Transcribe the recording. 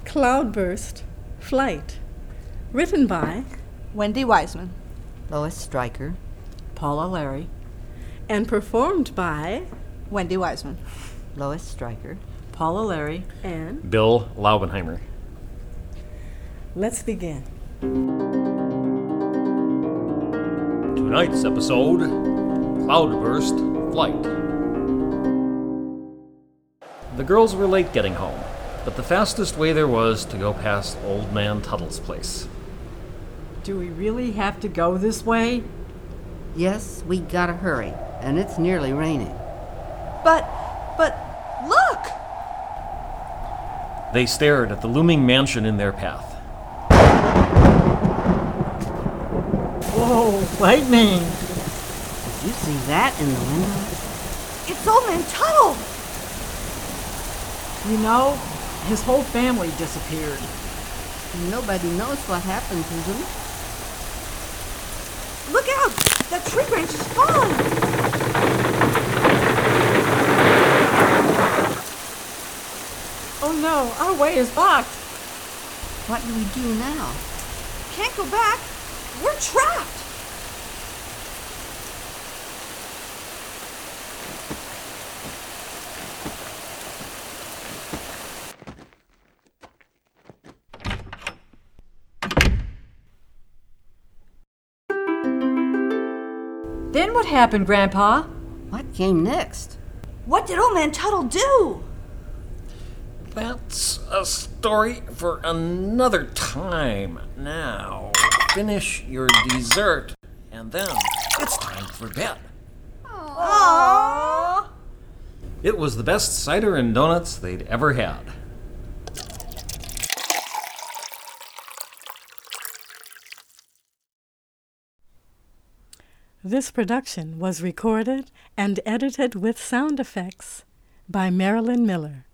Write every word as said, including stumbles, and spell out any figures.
Cloudburst Flight. Written by Wendy Wiseman, Lois Stryker, Paula Larry, and performed by Wendy Wiseman, Lois Stryker, Paula Larry, and Bill Laubenheimer. let's begin. Tonight's episode, Cloudburst Flight. The girls were late getting home, but the fastest way there was to go past Old Man Tuttle's place. do we really have to go this way? Yes, we gotta hurry, and it's nearly raining. But, but, look! They stared at the looming mansion in their path. Whoa, lightning! Did you see that in the window? It's Old Man Tuttle! You know, his whole family disappeared. Nobody knows what happened to them. Look out! That tree branch is falling! Oh no, our way is blocked. What do we do now? Can't go back! We're trapped! Then what happened, Grandpa? What came next? What did Old Man Tuttle do? That's a story for another time. Now, finish your dessert, and then it's time for bed. Aww! It was the best cider and donuts they'd ever had. This production was recorded and edited with sound effects by Marilyn Miller.